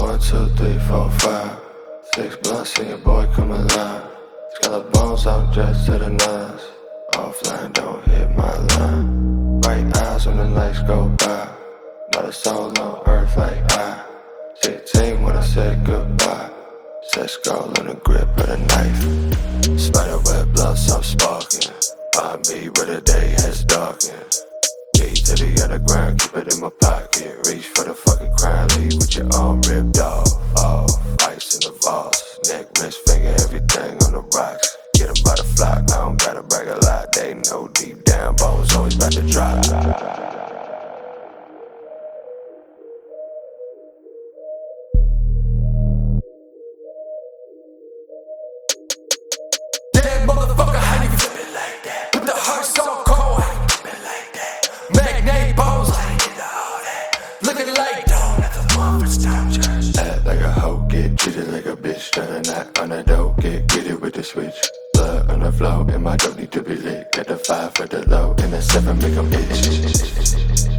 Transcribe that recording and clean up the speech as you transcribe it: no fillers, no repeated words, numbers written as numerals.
1, 2, 3, 4, 5. 6 blunts in your boy come alive. Scallop bones, I'm dressed to the nines. Offline, don't hit my line. Bright eyes when the lights go by. Not a soul on earth like I. 16 when I said goodbye. Sex girl on the grip of the knife. Spider web blunts, I'm sparking. Find me where the day has darkened. Key to the underground, keep it in my pocket. Reach for the fucking crown, leave with your arm ripped off. Ice in the vaults, neck, wrist, finger, everything on the rocks. Get 'em by the flock, I don't gotta brag a lot. They know deep down, bones always about to drop. Motherfucker, how you flip it like that? With the heart so cold, how you flip it like that? Magnate bones, how you get all that? Looking like dog, that's a month time charge. Act like a hoe, get treated like a bitch. Try to knock on the door, get gritty with the switch. Blood on the floor, and my dope need to be lit. Got the 5 for the low, and the 7 make 'em itch.